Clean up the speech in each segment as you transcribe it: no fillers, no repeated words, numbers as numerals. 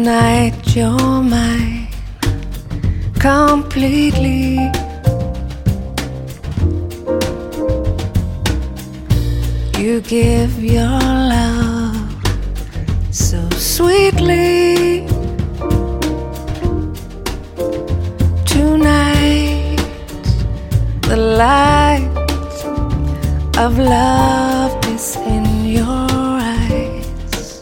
Tonight you're mine completely. You give your love so sweetly. Tonight the light of love is in your eyes.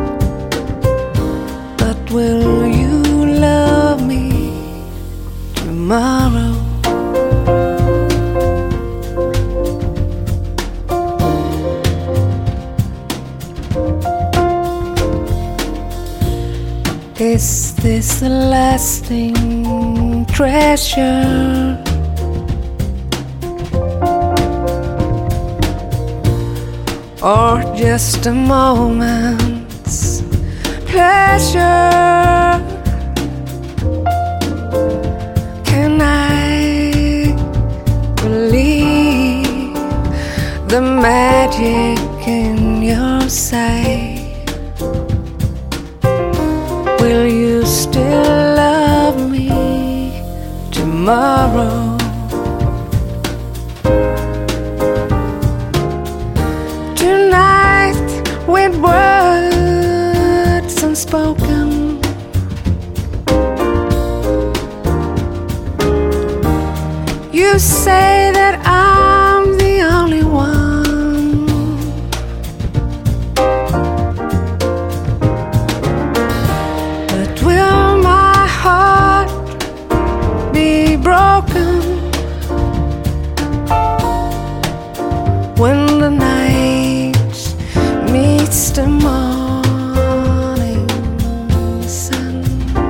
But will you love me tomorrow? Is this a lasting treasure? Or just a moment's pleasure? Can I believe the magic in your sight? Will you still love me tomorrow? Tonight, with words unspoken, you say that I'm the only one. Broken when the night meets the morning sun.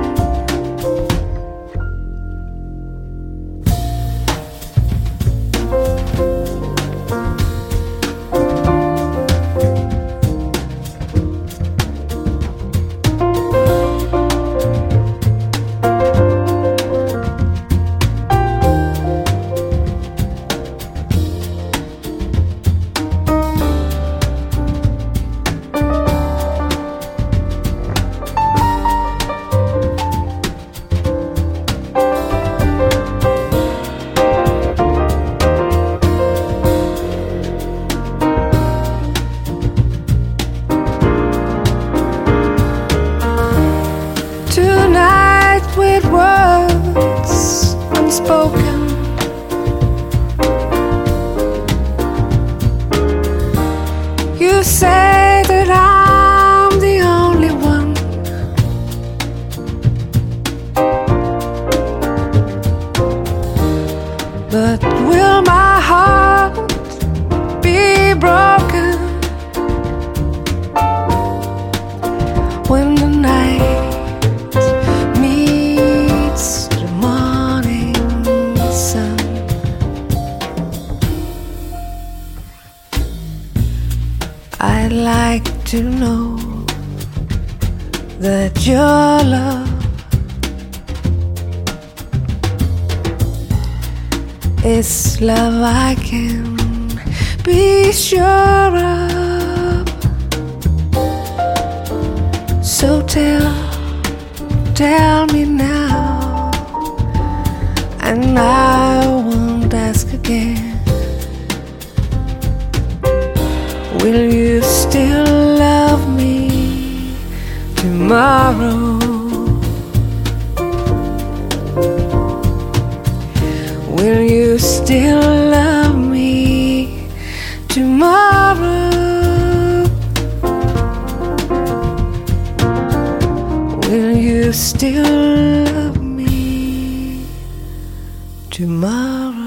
Tonight with words unspoken, you say that I'm the only one. But will my heart be broken when the night I'd like to know that your love is love I can be sure of. So tell me now, and I won't ask again. Will you still love me tomorrow? Will you still love me tomorrow? Will you still love me tomorrow?